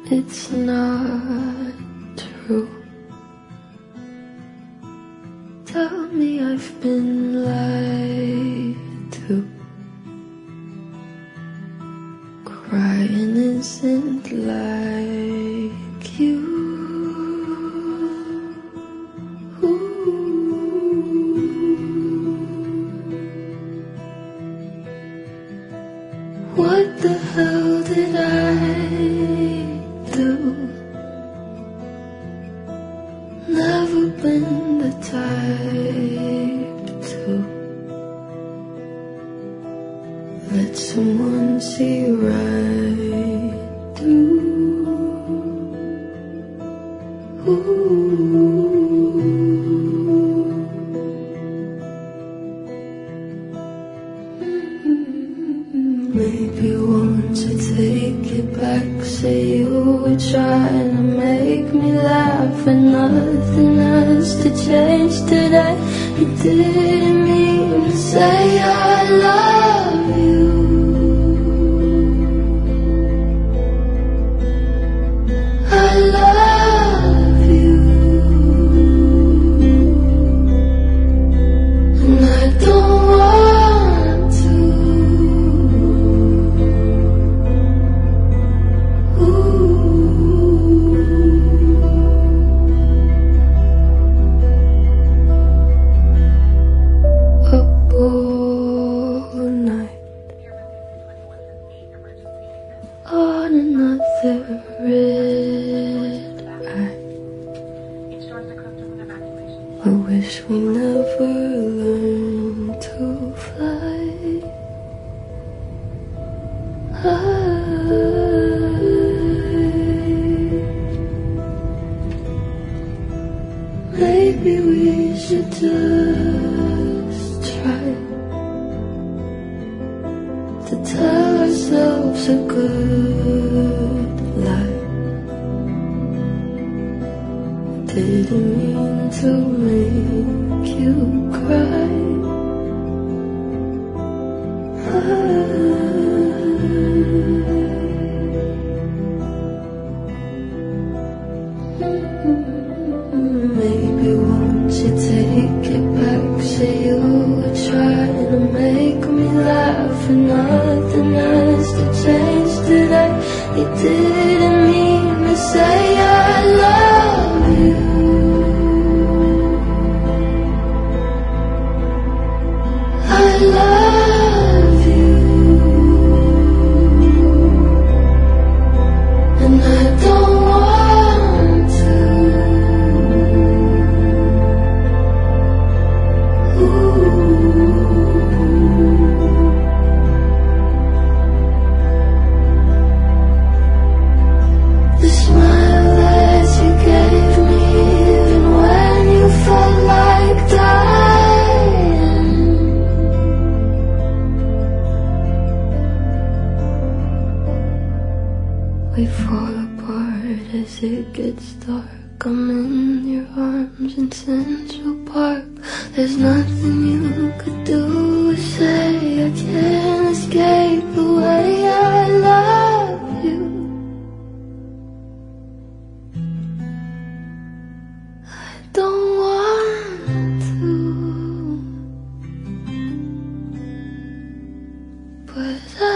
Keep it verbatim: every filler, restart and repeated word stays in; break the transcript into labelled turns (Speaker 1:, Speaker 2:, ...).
Speaker 1: It's not true. Tell me I've been lied to. Crying isn't like you. What the hell did I do? Never been the type to let someone see right through. Maybe won't you take it back? Say you were trying to make me laugh, and nothing has to change today. You didn't mean to say I love you. I love you, and I don't want to. On another red eye, I wish we never learned to fly. Maybe we should just try to tell ourselves a good lie. Didn't mean to make you cry. Maybe won't you take it back? Say you were trying to make me laugh, and nothing has to change today. You didn't mean to say I love you. I love you, and I don't want to. The smile that you gave me, even when you felt like dying. We fall apart as it gets dark. I'm in your arms in Central Park. There's nothing you could do or say. I can't escape the way I love you. I don't want to, but I